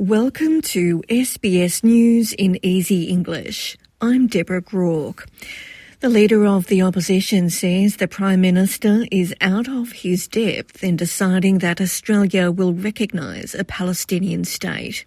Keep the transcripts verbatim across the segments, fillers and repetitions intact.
Welcome to S B S News in Easy English. I'm Deborah Groark. The leader of the opposition says the Prime Minister is out of his depth in deciding that Australia will recognise a Palestinian state.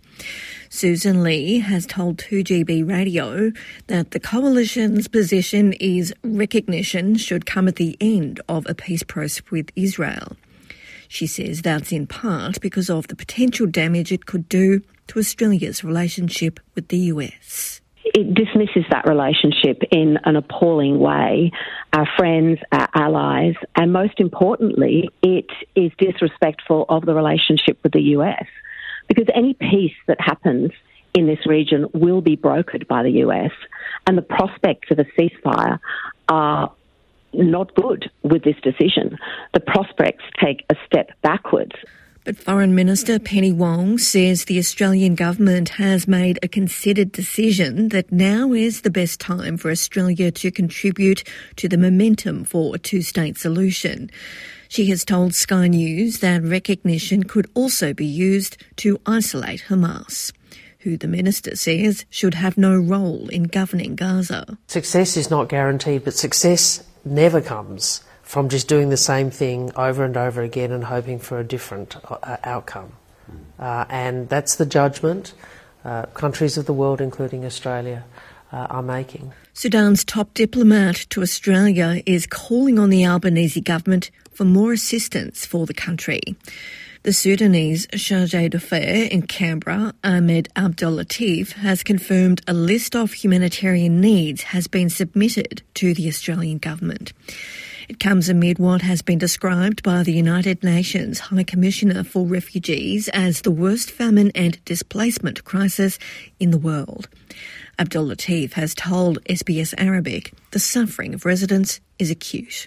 Susan Lee has told two G B Radio that the coalition's position is recognition should come at the end of a peace process with Israel. She says that's in part because of the potential damage it could do to Australia's relationship with the U S. It dismisses that relationship in an appalling way, our friends, our allies, and most importantly, it is disrespectful of the relationship with the U S, because any peace that happens in this region will be brokered by the U S, and the prospects of a ceasefire are not good with this decision. The prospects take a step backwards. But Foreign Minister Penny Wong says the Australian government has made a considered decision that now is the best time for Australia to contribute to the momentum for a two-state solution. She has told Sky News that recognition could also be used to isolate Hamas, who the minister says should have no role in governing Gaza. Success is not guaranteed, but success never comes from just doing the same thing over and over again and hoping for a different uh, outcome. Uh, and that's the judgment uh, countries of the world, including Australia, uh, are making. Sudan's top diplomat to Australia is calling on the Albanese government for more assistance for the country. The Sudanese chargé d'affaires in Canberra, Ahmed Abdel-Latif, has confirmed a list of humanitarian needs has been submitted to the Australian government. It comes amid what has been described by the United Nations High Commissioner for Refugees as the worst famine and displacement crisis in the world. Abdel-Latif has told S B S Arabic the suffering of residents is acute.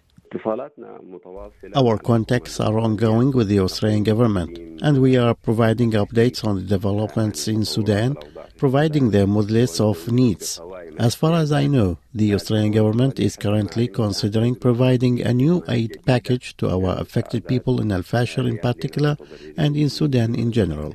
Our contacts are ongoing with the Australian government, and we are providing updates on the developments in Sudan, providing them with lists of needs. As far as I know, the Australian government is currently considering providing a new aid package to our affected people in Al-Fashir in particular and in Sudan in general.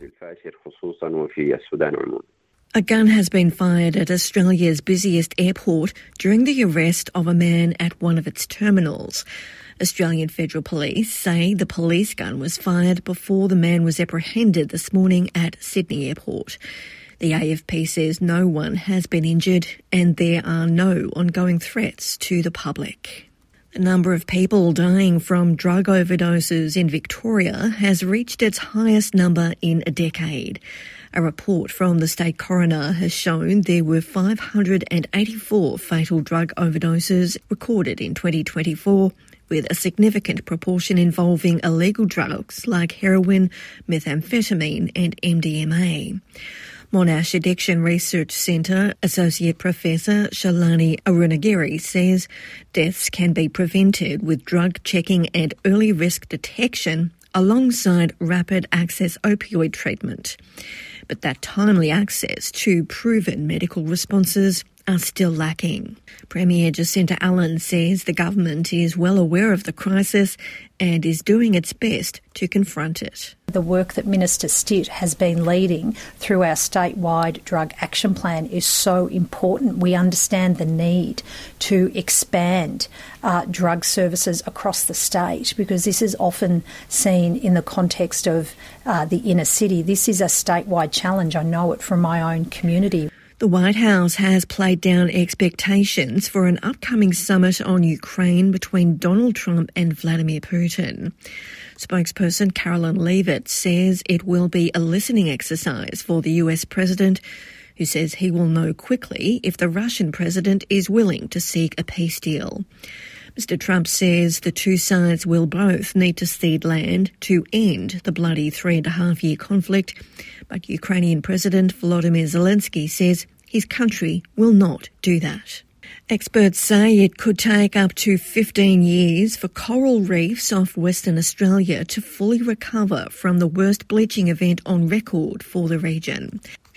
A gun has been fired at Australia's busiest airport during the arrest of a man at one of its terminals. Australian Federal Police say the police gun was fired before the man was apprehended this morning at Sydney Airport. The A F P says no one has been injured and there are no ongoing threats to the public. The number of people dying from drug overdoses in Victoria has reached its highest number in a decade. A report from the state coroner has shown there were five hundred eighty-four fatal drug overdoses recorded in twenty twenty-four, with a significant proportion involving illegal drugs like heroin, methamphetamine and M D M A. Monash Addiction Research Centre Associate Professor Shalani Arunagiri says deaths can be prevented with drug checking and early risk detection alongside rapid access opioid treatment. But that timely access to proven medical responses are still lacking. Premier Jacinta Allen says the government is well aware of the crisis and is doing its best to confront it. The work that Minister Stitt has been leading through our statewide drug action plan is so important. We understand the need to expand uh, drug services across the state because this is often seen in the context of uh, the inner city. This is a statewide challenge. I know it from my own community. The White House has played down expectations for an upcoming summit on Ukraine between Donald Trump and Vladimir Putin. Spokesperson Carolyn Leavitt says it will be a listening exercise for the U S president, who says he will know quickly if the Russian president is willing to seek a peace deal. Mister Trump says the two sides will both need to cede land to end the bloody three-and-a-half-year conflict, but Ukrainian President Volodymyr Zelensky says his country will not do that. Experts say it could take up to fifteen years for coral reefs off Western Australia to fully recover from the worst bleaching event on record for the region.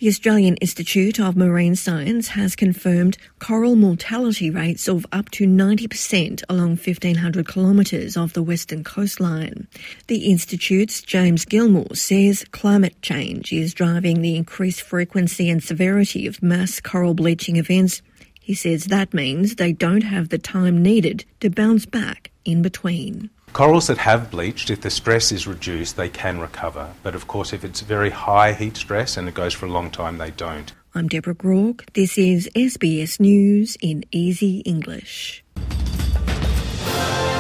The Australian Institute of Marine Science has confirmed coral mortality rates of up to ninety percent along fifteen hundred kilometres of the western coastline. The Institute's James Gilmore says climate change is driving the increased frequency and severity of mass coral bleaching events. He says that means they don't have the time needed to bounce back in between. Corals that have bleached, if the stress is reduced, they can recover. But of course, if it's very high heat stress and it goes for a long time, they don't. I'm Deborah Groarke. This is S B S News in Easy English.